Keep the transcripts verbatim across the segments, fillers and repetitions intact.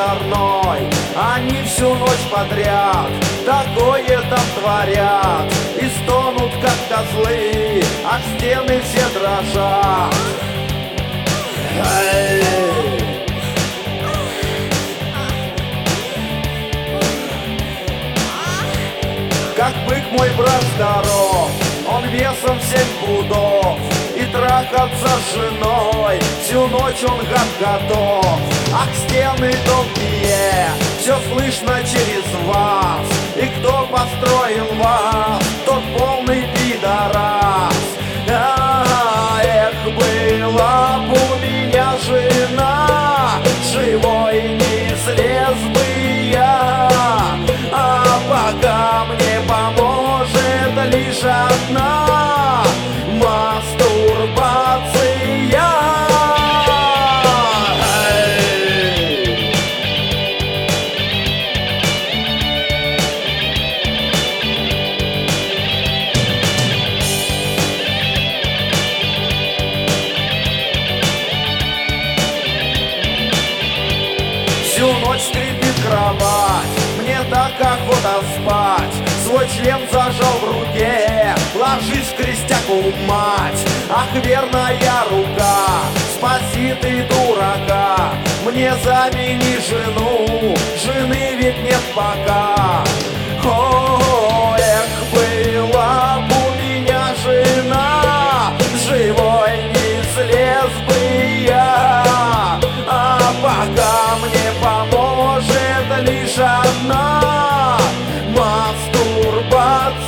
озорной. Они всю ночь подряд такое там творят и стонут, как козлы, а стены все дрожат. Эй! Как бык мой брат здоров, он весом семь пудов, и трахаться с женой всю ночь он гад готов. Ах, стены тонкие, все слышно через вас, и кто построил вас, тот полный пидорас. А, эх, была б у меня жена, живой не слез бы я, а пока мне поможет лишь одна мастурбация. Всю ночь скрипит кровать, мне так охота спать. Свой член зажал в руке, ложись, крестяку, мать. Ах, верная рука, спаси ты дурака, мне замени жену, жены ведь нет пока. О, эх, была б у меня жена, живой не слез бы я, а пока мне поможет лишь одна мастурбация.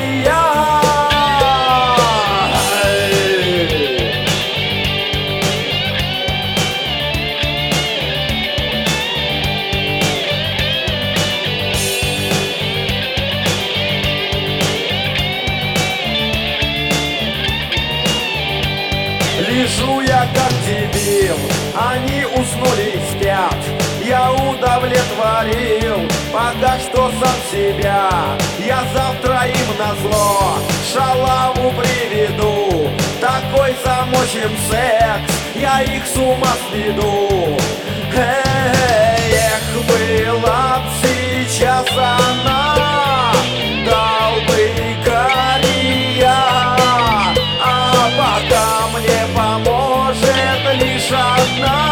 Лежу я как дебил, они уснули и спят. Я удовлетворил пока что сам себя. Я завтра им назло шалаву приведу, такой замочим секс, я их с ума сведу. Эй, эх, была б сейчас она, дал бы Кария, а пока мне поможет лишь одна